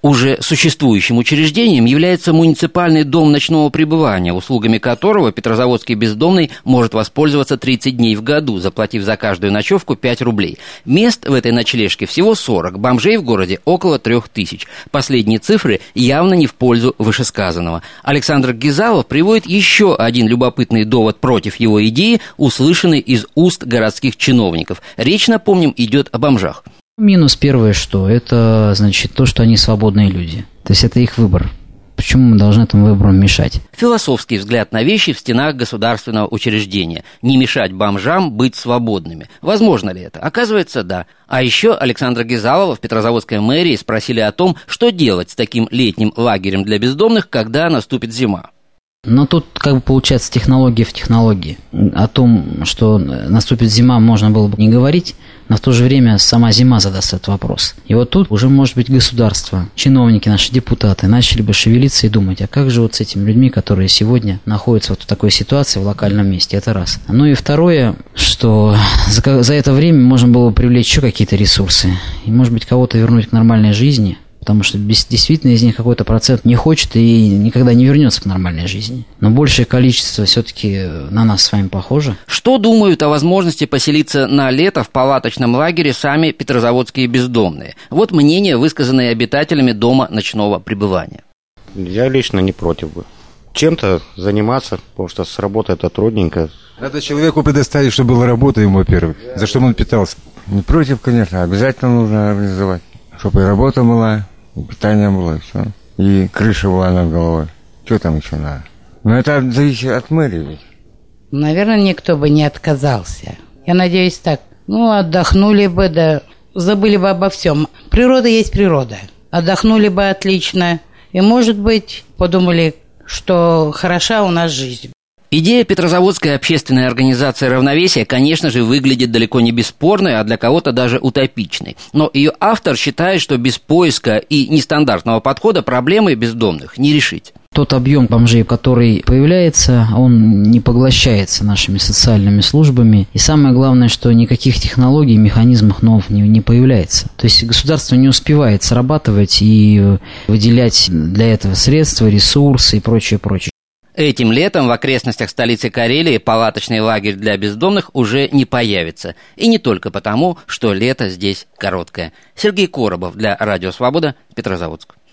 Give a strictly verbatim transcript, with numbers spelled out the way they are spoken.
Уже существующим учреждением является муниципальный дом ночного пребывания, услугами которого петрозаводский бездомный может воспользоваться тридцать дней в году, заплатив за каждую ночевку пять рублей. Мест в этой ночлежке всего сорок, бомжей в городе около трех тысяч. Последние цифры явно не в пользу вышесказанного. Александр Гизалов приводит еще один любопытный довод против его идеи, услышанный из уст городских чиновников. Речь, напомним, идет о бомжах. Минус первое, что это, значит, то, что они свободные люди. То есть это их выбор. Почему мы должны этому выбору мешать? Философский взгляд на вещи в стенах государственного учреждения. Не мешать бомжам быть свободными. Возможно ли это? Оказывается, да. А еще Александра Гизалова в Петрозаводской мэрии спросили о том, что делать с таким летним лагерем для бездомных, когда наступит зима. Но тут как бы получается технология в технологии. О том, что наступит зима, можно было бы не говорить, но в то же время сама зима задаст этот вопрос. И вот тут уже, может быть, государство, чиновники, наши депутаты начали бы шевелиться и думать, а как же вот с этими людьми, которые сегодня находятся вот в такой ситуации в локальном месте, это раз. Ну и второе, что за, за это время можно было бы привлечь еще какие-то ресурсы и, может быть, кого-то вернуть к нормальной жизни. Потому что действительно из них какой-то процент не хочет и никогда не вернется к нормальной жизни. Но большее количество все-таки на нас с вами похоже. Что думают о возможности поселиться на лето в палаточном лагере сами петрозаводские бездомные? Вот мнение, высказанное обитателями дома ночного пребывания. Я лично не против бы. Чем-то заниматься, потому что с работой это трудненько. Надо человеку предоставить, чтобы была работа ему, во-первых, за что он питался. Не против, конечно, обязательно нужно организовать, чтобы и работа была, и питание было, и все. И крыша была над головой. Что там еще надо? Но это зависит от мэрии ведь. Наверное, никто бы не отказался. Я надеюсь так. Ну, отдохнули бы, да забыли бы обо всем. Природа есть природа. Отдохнули бы отлично. И, может быть, подумали, что хороша у нас жизнь. Идея Петрозаводской общественной организации «Равновесие», конечно же, выглядит далеко не бесспорной, а для кого-то даже утопичной. Но ее автор считает, что без поиска и нестандартного подхода проблемы бездомных не решить. Тот объем бомжей, который появляется, он не поглощается нашими социальными службами. И самое главное, что никаких технологий, механизмов новых не, не появляется. То есть государство не успевает срабатывать и выделять для этого средства, ресурсы и прочее, прочее. Этим летом в окрестностях столицы Карелии палаточный лагерь для бездомных уже не появится. И не только потому, что лето здесь короткое. Сергей Коробов для Радио Свобода, Петрозаводск.